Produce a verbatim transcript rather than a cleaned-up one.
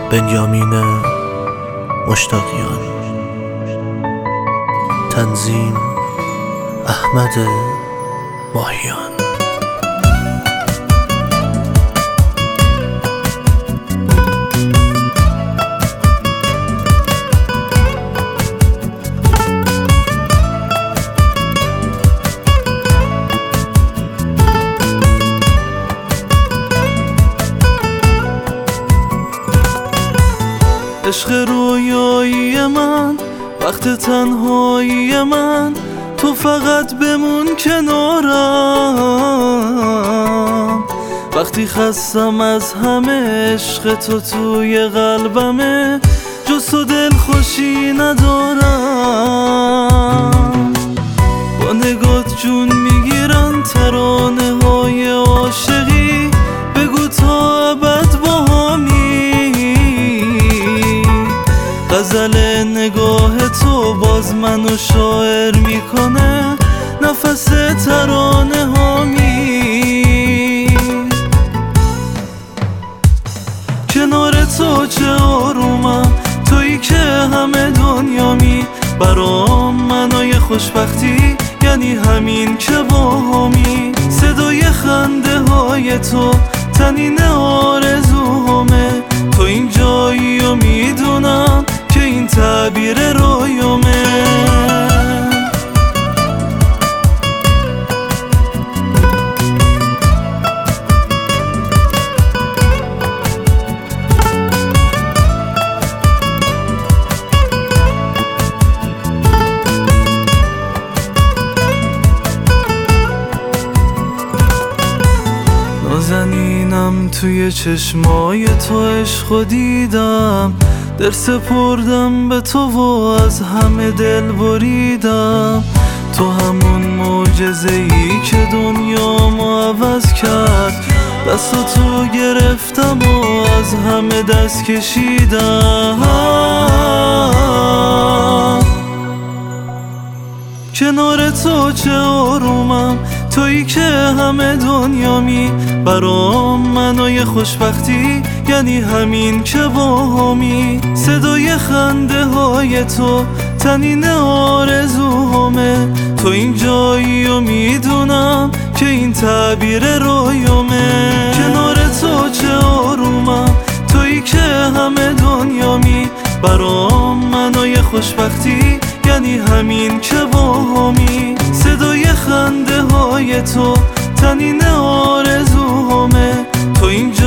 بنیامین مشتاقیان. تنظیم احمد ماهیان. عشق رویایی من، وقت تنهایی من، تو فقط بمون کنارم. وقتی خستم از همه، عشق تو توی قلبمه، جز تو دل خوشی ندارم. با نگات جون میگیرن ترانه های عاشقی، بگو تا ابد با همی. غزل نگاه تو باز منو شاعر میکنه، نفس ترانه هامی. کنار تو چه آرومم، تویی که همه دنیامی. برام منای خوشبختی یعنی همین که با همی. صدای خنده های تو تنین آرزوهامه، تو این جایی و میدونم که این تعبیر رویامه. نازنینم توی چشمای تو عشقو دیدم، در سپردم به تو و از همه دل بریدم. تو همون معجزه‌ای که دنیامو عوض کرد، دست تو گرفتم و از همه دست کشیدم. کنار تو چه آرومم، تویی که همه دنیامی. برام منای خوشبختی یعنی همین که با همی. صدای خنده های تو تنین آرزوهامه، تو این جایی و میدونم که این تعبیر رویامه. کنار تو چه آرومم، تویی که همه دنیامی. برام منای خوشبختی یعنی همین که با همی. صدای خنده های تو تنین آرزوهامه، تو این